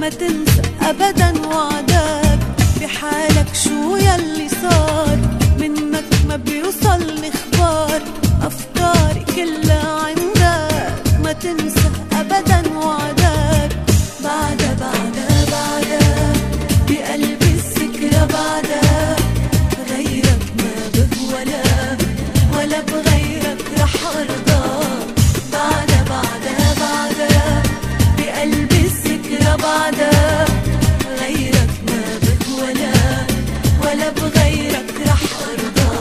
ما تنسى أبدا وعدك بحالك شو يلي صار منك ما بيوصلني اخبار افكاري كلها عندك ما تنسى ابدا وعدك بعدك بقلبي الذكرى بعدك غيرك ما بهوى ولا بغيرك رح ارضى بعدك بقلبي الذكرى بعدك غيرك ما بهوى ولا بغيرك رح ارضى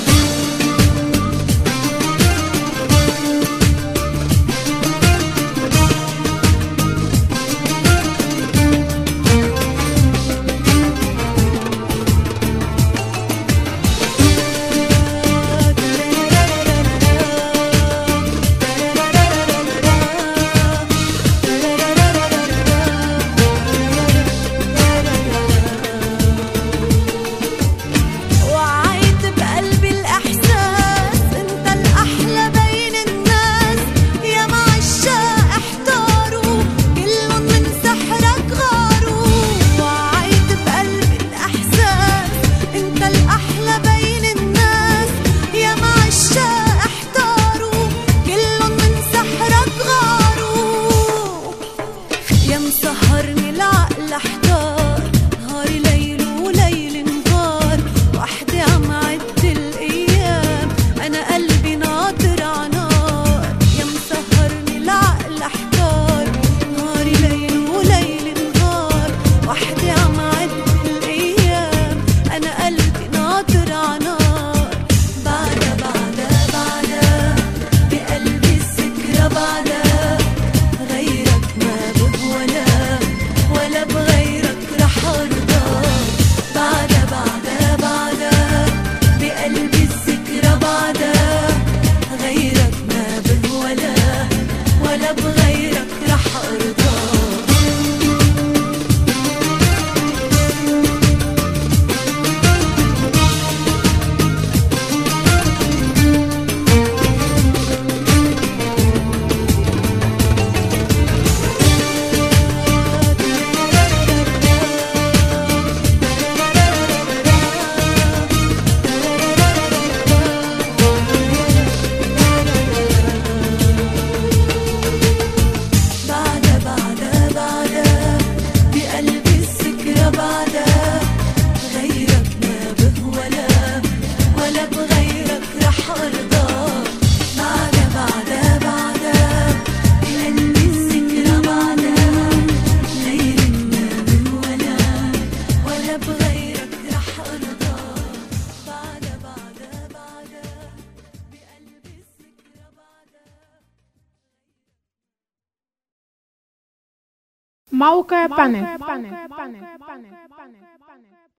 مسهرني العقل احتار نهاري ليل وليل نهار وحدي عم عد الايام انا قلبي ناطر عنار يا مسهرني العقل احتار نهاري ليل وليل نهار وحدي عم عد الايام انا قلبي ناطر عنار بعدك بقلبي الذكرى بعدك غيرك ما ولا بغيرك رح ارضى بعدك بقلبي الذكرى بعدك غيرك ما بهوى ولا بغيرك رح ارضى موقع بانل